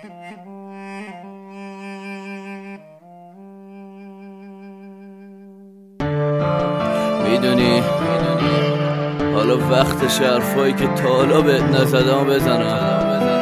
میدونی حالا وقت حرفایی که تا حالا بهت نزدم بزنم.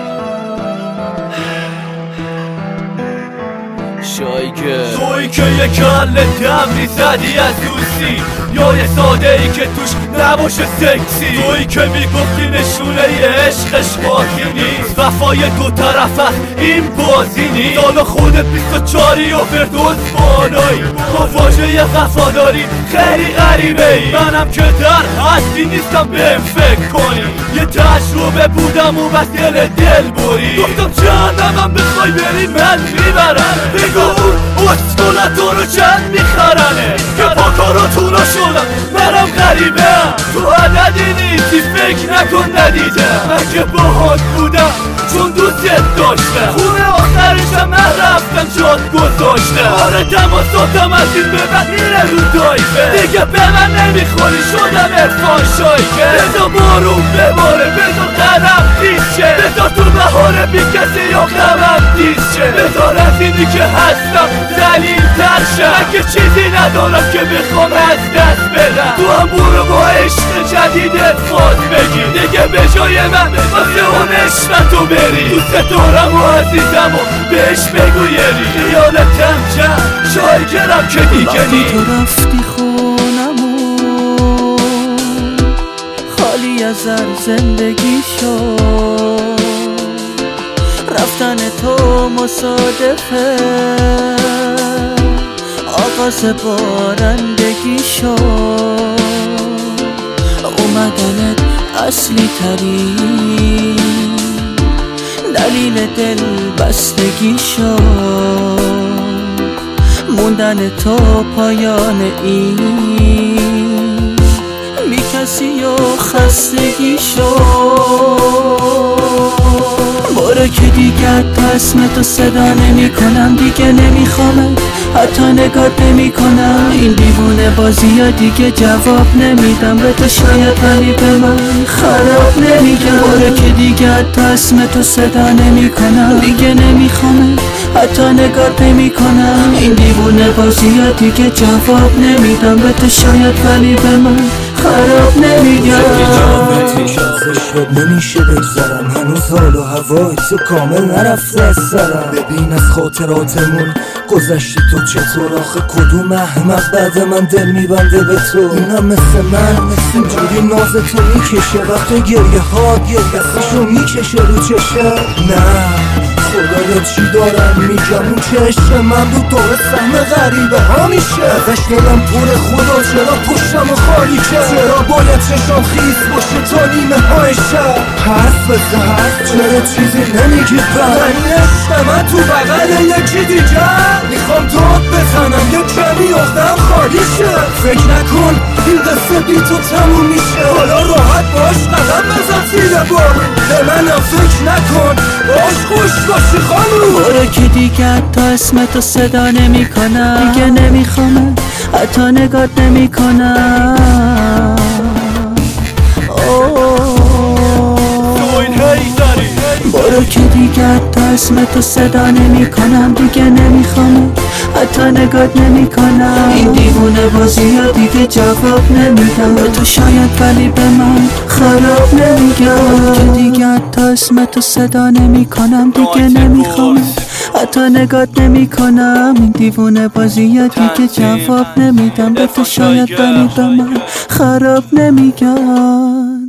توی که یه کله دم زدی از دوستی، یا یه ساده ای که توش نباشه سکسی. توی که میگفتی نشونه ی عشقش بازی نیست، وفای دو طرف است این بازی نیست. حالا خودت 24 و فردوس بالایی، با واژه وفاداری خیلی غریبه ای. منم که در هستی نیستم بهم فکر کنی، یه تجربه بودم و بس دل بری. گفتم جهنمم بخوای بری من میبرم، بگو اون اسکولا تو رو چند میخرنه که با کاراتونا شدم منم غریبه. تو عددی نیستی فکر نکن ندیدم، من که باهات بودم چون دوست داشتم. خونه آخرشم من رفتم جات گذاشتم. آره تماساتم از این به بعد میره رو دایفه، دیگه به من نمیخوری شدم عرفان شایگه. بذار بارون بباره، بذار قدم پیش شه، بذار تو بهاره بی کسی یا غمم تیز شه. بذار از اینی که هستم دلیل تر شه، من که چیزی ندارم که بخوام از دست بدم. تو هم برو با عشق جدیدت فاز بگیر، دیگه به جای من واسه اون عشقتو بری. دوست دارم و عزیزم و بهش بگو یری، خیالتم جمع شایگرم که دیگه نی. تو رفتی خونمو خالی از زندگی شد، رفتن تو مصادفه آغاز بارندگی شد. اومدنت اصلی ترین دلیل دل بستگی شد، موندن تو پایان این بی کسی و خستگی شد. برو که دیگر تا اسم تو صدا نمی کنم، دیگه نمیخوام حتی نگات نمی کنم. این دیوونه بازی ها دیگه جواب نمیدم به تو شاید، ولی به من خراب نمیگم. برو که دیگر تا اسم تو صدا نمی کنم، دیگه نمیخوام حتی نگات نمی کنم. این دیوونه بازی ها دیگه جواب نمیدم به تو شاید، ولی به من خراب نمیگم. شب نمیشه بگذرم، هنوز حال و هوای تو کامل نرفته از سرم. ببین از خاطراتمون گذشتی تو چطور، آخه کدوم احمق بعد من دل میبنده به تو. اونم مثل من اینجوری ناز تو میکشه، وقت گریه ها گریه‌هاشو میکشه رو چشم. نه خدایا چی دارم میگم، اون که عشق من بود داره سهم غریبه ها میشه. ازش دلم پر خدا چرا پشتم و خالی کرد، چرا باید چشام خیس باشه تا نیمه های شب. حرف بزن چرا چیزی نمیگی من عشق من تو بغل یکی دیگه. میخوام داد بزنم یه کمی اخدم خالی شه، فکر نکن این قصه بی تو تموم میشه. حالا راحت باش قدم بزن زیر بارون، به منم فکر نکن باش خوش باشی خانوم. برو که دیگر تا اسم تو صدا نمی کنم، دیگه نمیخوام حتی نگات نمی کنم. برو که دیگر تا اسم تو صدا نمی کنم، دیگه نمیخوام حتی نگات نمی کنم. این دیوونه بازی ها دیگه جواب نمیدم به تو شاید، ولی به من خراب نمیگم. که دیگر تا اسم تو صدا نمی کنم، دیگه نمیخوام حتی نگات نمی کنم. این دیوونه بازی ها دیگه جواب نمیدم به تو شاید، ولی به من خراب نمیگم.